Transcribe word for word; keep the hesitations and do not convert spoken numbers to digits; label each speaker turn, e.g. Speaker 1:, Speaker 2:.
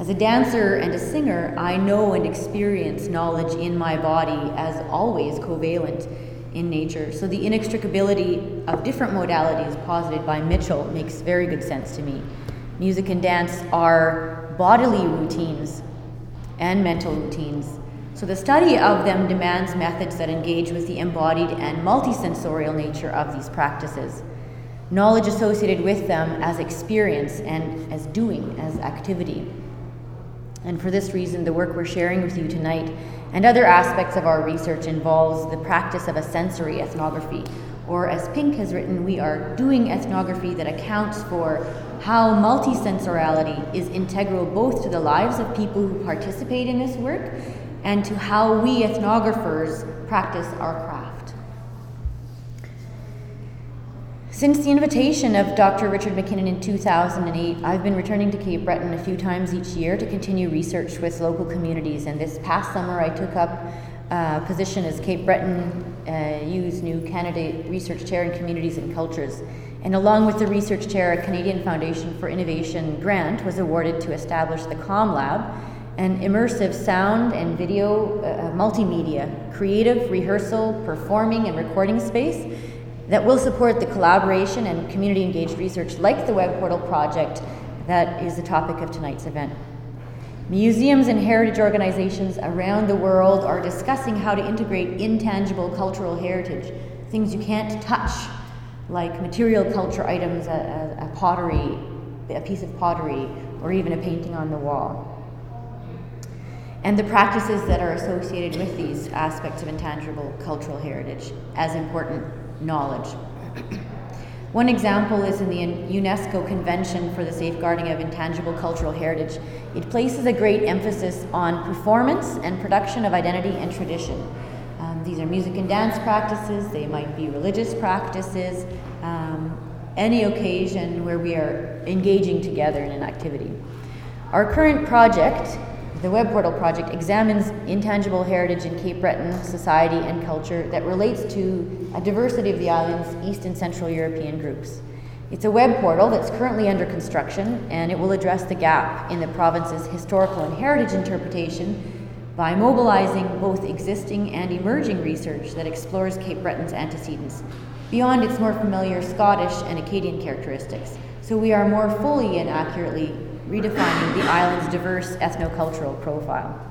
Speaker 1: As a dancer and a singer, I know and experience knowledge in my body as always covalent in nature. So the inextricability of different modalities posited by Mitchell makes very good sense to me. Music and dance are bodily routines and mental routines. So the study of them demands methods that engage with the embodied and multisensorial nature of these practices. Knowledge associated with them as experience and as doing, as activity. And for this reason, the work we're sharing with you tonight and other aspects of our research involves the practice of a sensory ethnography, or as Pink has written, we are doing ethnography that accounts for how multisensorality is integral both to the lives of people who participate in this work and to how we ethnographers practice our craft. Since the invitation of Doctor Richard McKinnon in two thousand eight, I've been returning to Cape Breton a few times each year to continue research with local communities, and this past summer I took up a position as Cape Breton uh, U's new candidate research chair in communities and cultures. And along with the research chair, a Canadian Foundation for Innovation grant was awarded to establish the Comm Lab, an immersive sound and video uh, multimedia, creative, rehearsal, performing, and recording space that will support the collaboration and community-engaged research like the Web Portal project that is the topic of tonight's event. Museums and heritage organizations around the world are discussing how to integrate intangible cultural heritage, things you can't touch, like material culture items, a, a, a pottery, a piece of pottery, or even a painting on the wall. And the practices that are associated with these aspects of intangible cultural heritage as important knowledge. One example is in the UNESCO Convention for the Safeguarding of Intangible Cultural Heritage. It places a great emphasis on performance and production of identity and tradition. Um, these are music and dance practices, they might be religious practices, um, any occasion where we are engaging together in an activity. Our current project, the Web Portal project, examines intangible heritage in Cape Breton society and culture that relates to a diversity of the island's East and Central European groups. It's a web portal that's currently under construction, and it will address the gap in the province's historical and heritage interpretation by mobilizing both existing and emerging research that explores Cape Breton's antecedents beyond its more familiar Scottish and Acadian characteristics. So we are more fully and accurately redefining the island's diverse ethnocultural profile.